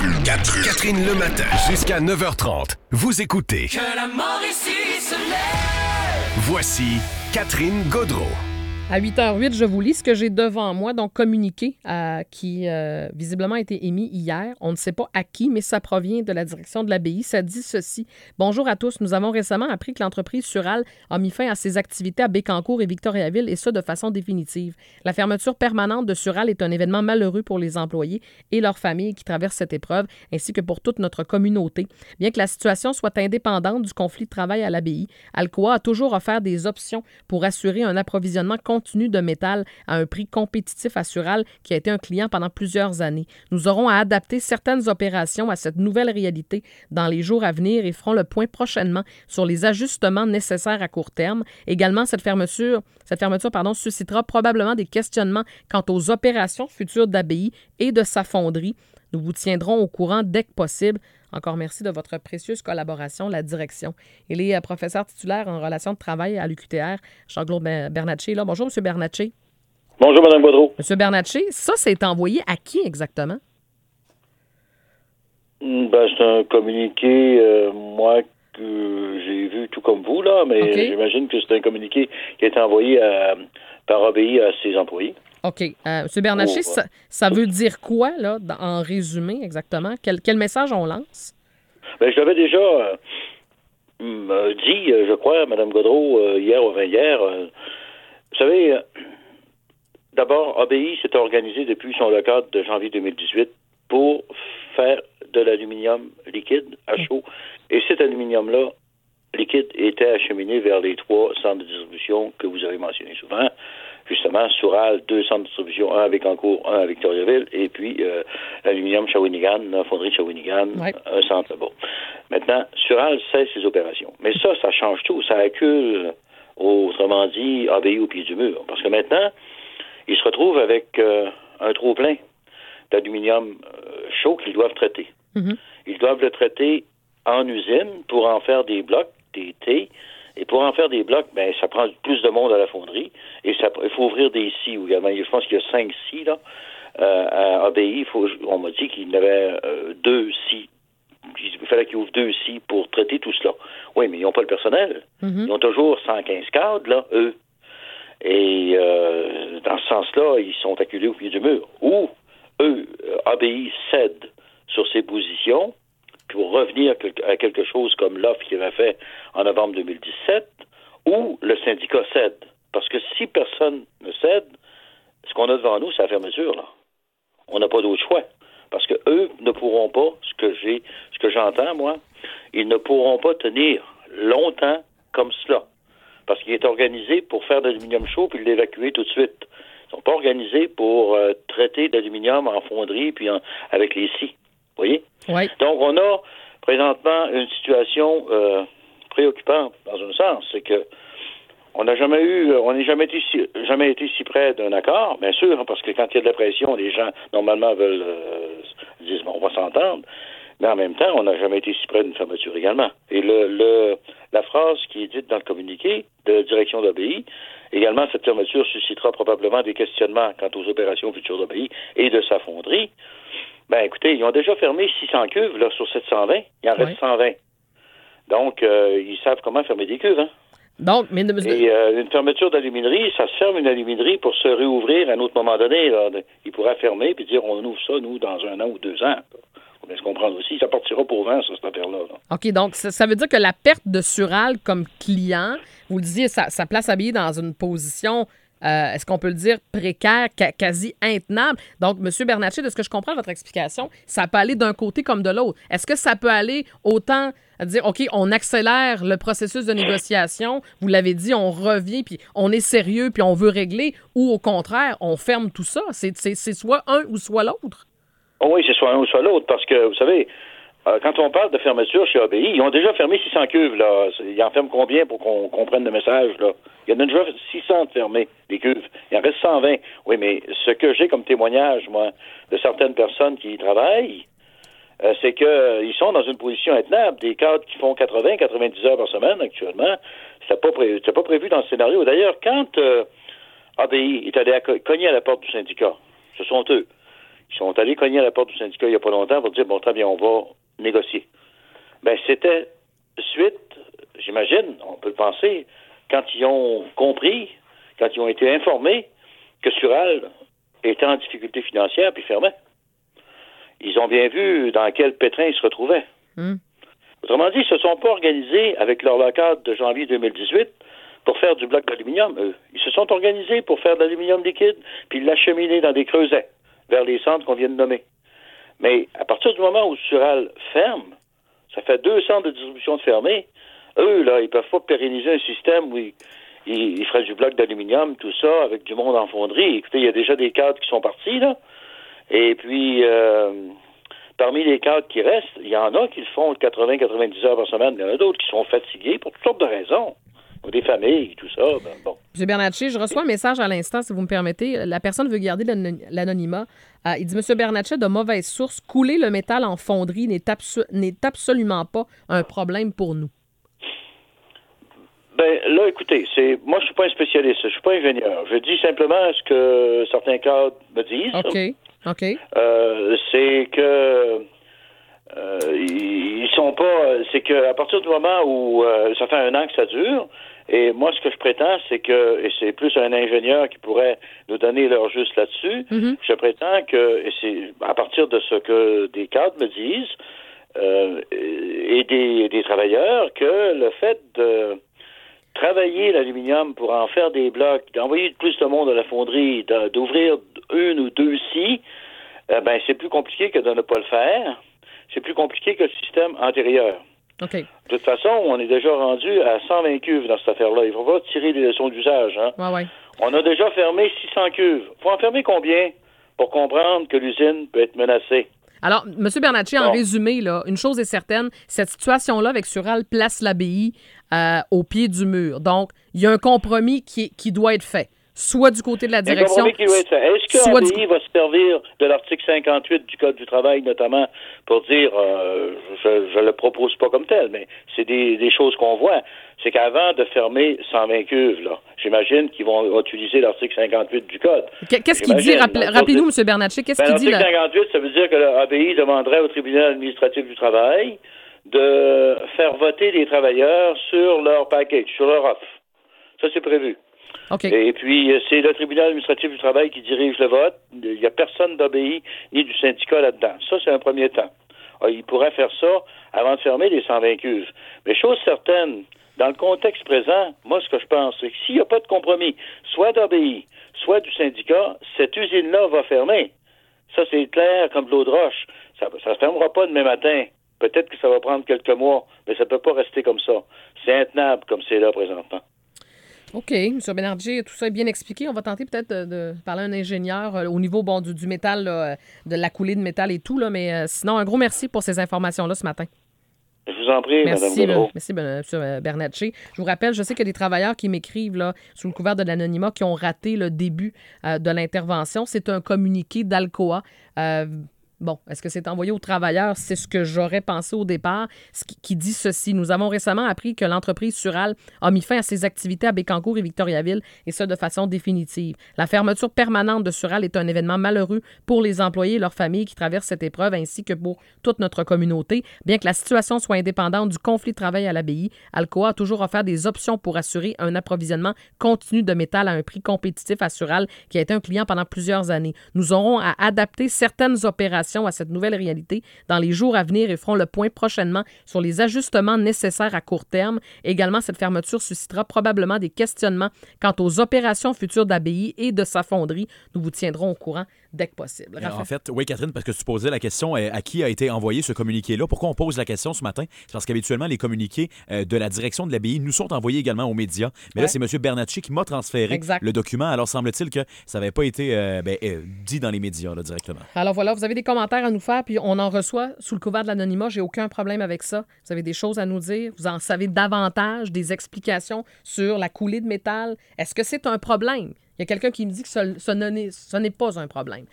Catherine le matin, jusqu'à 9h30. Vous écoutez. Que la Mauricie se lève. Voici Catherine Gaudreau. À 8h08, je vous lis ce que j'ai devant moi, donc communiqué qui visiblement a été émis hier. On ne sait pas à qui, mais ça provient de la direction de l'ABI. Ça dit ceci. Bonjour à tous. Nous avons récemment appris que l'entreprise Sural a mis fin à ses activités à Bécancour et Victoriaville, et ce, de façon définitive. La fermeture permanente de Sural est un événement malheureux pour les employés et leurs familles qui traversent cette épreuve, ainsi que pour toute notre communauté. Bien que la situation soit indépendante du conflit de travail à l'ABI, Alcoa a toujours offert des options pour assurer un approvisionnement continu de métal à un prix compétitif à Sural, qui a été un client pendant plusieurs années. Nous aurons à adapter certaines opérations à cette nouvelle réalité dans les jours à venir et ferons le point prochainement sur les ajustements nécessaires à court terme. Également, cette fermeture suscitera probablement des questionnements quant aux opérations futures d'ABI et de sa fonderie. Nous vous tiendrons au courant dès que possible. Encore merci de votre précieuse collaboration, la direction. Il est professeur titulaire en relations de travail à l'UQTR, Jean-Claude Bernatchez. Là, bonjour, M. Bernatchez. Bonjour, Mme Gaudreau. M. Bernatchez, ça, c'est envoyé à qui exactement? C'est un communiqué, moi, que j'ai vu tout comme vous, là, mais Okay. J'imagine que c'est un communiqué qui a été envoyé par ABI à ses employés. OK. M. Bernatchez, ça veut dire quoi, là, en résumé, exactement? Quel message on lance? Je l'avais déjà dit, je crois, Mme Gaudreau, hier ou avant-hier. Vous savez, d'abord, ABI s'est organisé depuis son local de janvier 2018 pour faire de l'aluminium liquide à chaud. Et cet aluminium-là, liquide, était acheminé vers les 3 centres de distribution que vous avez mentionnés souvent. Justement, Sural, 2 centres de distribution, un à Bécancour, un à Victoriaville, et puis l'aluminium Shawinigan, la fonderie Shawinigan, un centre là-bas. Maintenant, Sural cesse ses opérations. Mais ça change tout. Ça accule, autrement dit, ABI au pied du mur. Parce que maintenant, ils se retrouvent avec un trop-plein d'aluminium chaud qu'ils doivent traiter. Mm-hmm. Ils doivent le en usine pour en faire des blocs, des T. Et pour en faire des blocs, ça prend plus de monde à la fonderie. Et il faut ouvrir des scies également. Je pense qu'il y a 5 scies là. À ABI, on m'a dit qu'il y en avait 2 scies. Il fallait qu'ils ouvrent 2 scies pour traiter tout cela. Oui, mais ils n'ont pas le personnel. Mm-hmm. Ils ont toujours 115 cadres, là, eux. Et dans ce sens-là, ils sont acculés au pied du mur. Ou, eux, ABI cède sur ses positions pour revenir à quelque chose comme l'offre qu'il avait fait en novembre 2017, ou le syndicat cède. Parce que si personne ne cède, ce qu'on a devant nous, c'est la fermeture, là. On n'a pas d'autre choix. Parce que eux ne pourront pas, ce que j'entends, moi, ils ne pourront pas tenir longtemps comme cela. Parce qu'il est organisé pour faire de l'aluminium chaud puis l'évacuer tout de suite. Ils ne sont pas organisés pour traiter d'aluminium en fonderie puis avec les scies. Vous voyez? Oui. Donc, on a présentement une situation préoccupante dans un sens. C'est que on n'est jamais été si près d'un accord, bien sûr, parce que quand il y a de la pression, les gens, normalement, disent, on va s'entendre. Mais en même temps, on n'a jamais été si près d'une fermeture également. Et la phrase qui est dite dans le communiqué de la direction d'ABI, également, cette fermeture suscitera probablement des questionnements quant aux opérations futures d'ABI et de sa fonderie. Écoutez, ils ont déjà fermé 600 cuves là, sur 720. Il en reste 120. Donc, ils savent comment fermer des cuves, hein? Donc, mais... Et une fermeture d'aluminerie, ça se ferme une aluminerie pour se réouvrir à un autre moment donné. Là. Ils pourraient fermer puis dire on ouvre ça, nous, dans 1 an ou 2 ans. On bien se comprendre aussi. Ça partira pour 20, cette affaire-là. Là. OK, donc ça veut dire que la perte de Sural comme client, vous le disiez, ça place ABI dans une position... est-ce qu'on peut le dire précaire, quasi intenable? Donc, M. Bernatchez, de ce que je comprends de votre explication, ça peut aller d'un côté comme de l'autre. Est-ce que ça peut aller autant à dire, OK, on accélère le processus de négociation, vous l'avez dit, on revient, puis on est sérieux, puis on veut régler, ou au contraire, on ferme tout ça? C'est soit un ou soit l'autre? Oh oui, c'est soit un ou soit l'autre, parce que, vous savez, quand on parle de fermeture chez ABI, ils ont déjà fermé 600 cuves, là. Ils en ferment combien pour qu'on comprenne le message, là? Il y en a déjà 600 de fermés, des cuves. Il en reste 120. Oui, mais ce que j'ai comme témoignage, moi, de certaines personnes qui y travaillent, c'est qu'ils sont dans une position intenable. Des cadres qui font 80-90 heures par semaine, actuellement, c'était pas prévu dans le scénario. D'ailleurs, quand ABI est allé cogner à la porte du syndicat, ce sont eux Ils sont allés cogner à la porte du syndicat il n'y a pas longtemps pour dire, bon, très bien, on va négocier. Ben, c'était suite, j'imagine, on peut le penser, quand ils ont compris, quand ils ont été informés que Sural était en difficulté financière puis fermait. Ils ont bien vu dans quel pétrin ils se retrouvaient. Autrement dit, ils se sont pas organisés avec leur locade de janvier 2018 pour faire du bloc d'aluminium, eux. Ils se sont organisés pour faire de l'aluminium liquide puis l'acheminer dans des creusets vers les centres qu'on vient de nommer. Mais à partir du moment où Sural ferme, ça fait 2 centres de distribution de fermés, eux, là, ils peuvent pas pérenniser un système où ils feraient du bloc d'aluminium, tout ça, avec du monde en fonderie. Écoutez, il y a déjà des cadres qui sont partis, là. Et puis, parmi les cadres qui restent, il y en a qui le font 80-90 heures par semaine. Il y en a d'autres qui sont fatigués pour toutes sortes de raisons. Des familles, tout ça. Ben, bon. M. Bernatchez, je reçois un message à l'instant, si vous me permettez. La personne veut garder l'anonymat. Il dit, M. Bernatchez, de mauvaise source, couler le métal en fonderie n'est absolument pas un problème pour nous. Ben là, écoutez, moi je suis pas un spécialiste, je suis pas ingénieur. Je dis simplement ce que certains cadres me disent. OK. C'est que ils sont pas. C'est que à partir du moment où ça fait 1 an que ça dure, et moi ce que je prétends, c'est que, et c'est plus un ingénieur qui pourrait nous donner leur juste là-dessus, je prétends que, et c'est à partir de ce que des cadres me disent, et des travailleurs, que le fait de travailler l'aluminium pour en faire des blocs, d'envoyer plus de monde à la fonderie, d'ouvrir 1 ou 2 scies, ben c'est plus compliqué que de ne pas le faire. C'est plus compliqué que le système antérieur. OK. De toute façon, on est déjà rendu à 120 cuves dans cette affaire-là. Il ne faut pas tirer des leçons d'usage. Hein? Ouais. On a déjà fermé 600 cuves. Il faut en fermer combien pour comprendre que l'usine peut être menacée? Alors, M. Bernatchez, en résumé, là, une chose est certaine, cette situation-là avec Sural place l'abbaye au pied du mur. Donc, il y a un compromis qui doit être fait, soit du côté de la direction... Un compromis qui doit être fait. Est-ce que l'abbaye va se servir de l'article 58 du Code du travail, notamment, pour dire, je le propose pas comme tel, mais c'est des choses qu'on voit, c'est qu'avant de fermer 120 cuves, là, j'imagine qu'ils vont utiliser l'article 58 du Code. Qu'est-ce qu'il dit? Rappelez-nous, M. Bernatchez, qu'est-ce qu'il dit là? L'article 58, ça veut dire que l'ABI demanderait au tribunal administratif du travail de faire voter les travailleurs sur leur package, sur leur offre. Ça, c'est prévu. Okay. Et puis, c'est le tribunal administratif du travail qui dirige le vote. Il n'y a personne d'ABI ni du syndicat là-dedans. Ça, c'est un premier temps. Alors, il pourrait faire ça avant de fermer les 120 cuves. Mais chose certaine, dans le contexte présent, moi, ce que je pense, c'est que s'il n'y a pas de compromis, soit d'ABI, soit du syndicat, cette usine-là va fermer. Ça, c'est clair comme de l'eau de roche. Ça ne se fermera pas demain matin. Peut-être que ça va prendre quelques mois, mais ça ne peut pas rester comme ça. C'est intenable comme c'est là présentement. OK. M. Bernatchez, tout ça est bien expliqué. On va tenter peut-être de parler à un ingénieur au niveau du métal, là, de la coulée de métal et tout. Là, mais sinon, un gros merci pour ces informations-là ce matin. Je vous en prie, Mme Gaudreau. Merci, M. Bernatchez. Je vous rappelle, je sais qu'il y a des travailleurs qui m'écrivent là, sous le couvert de l'anonymat qui ont raté le début de l'intervention. C'est un communiqué d'Alcoa. Bon, est-ce que c'est envoyé aux travailleurs? C'est ce que j'aurais pensé au départ, qui dit ceci. Nous avons récemment appris que l'entreprise Sural a mis fin à ses activités à Bécancour et Victoriaville, et ce, de façon définitive. La fermeture permanente de Sural est un événement malheureux pour les employés et leurs familles qui traversent cette épreuve, ainsi que pour toute notre communauté. Bien que la situation soit indépendante du conflit de travail à l'abbaye, Alcoa a toujours offert des options pour assurer un approvisionnement continu de métal à un prix compétitif à Sural, qui a été un client pendant plusieurs années. Nous aurons à adapter certaines opérations à cette nouvelle réalité dans les jours à venir et feront le point prochainement sur les ajustements nécessaires à court terme. Également, cette fermeture suscitera probablement des questionnements quant aux opérations futures d'ABI et de sa fonderie. Nous vous tiendrons au courant dès que possible. En fait, oui, Catherine, parce que tu posais la question à qui a été envoyé ce communiqué-là. Pourquoi on pose la question ce matin? C'est parce qu'habituellement, les communiqués de la direction de l'ABI nous sont envoyés également aux médias. Mais là, c'est M. Bernatchez qui m'a transféré le document. Alors, semble-t-il que ça n'avait pas été dit dans les médias là, directement. Alors voilà, vous avez des commentaires à nous faire, puis on en reçoit sous le couvert de l'anonymat. J'ai aucun problème avec ça. Vous avez des choses à nous dire. Vous en savez davantage, des explications sur la coulée de métal. Est-ce que c'est un problème? Il y a quelqu'un qui me dit que ce n'est pas un problème.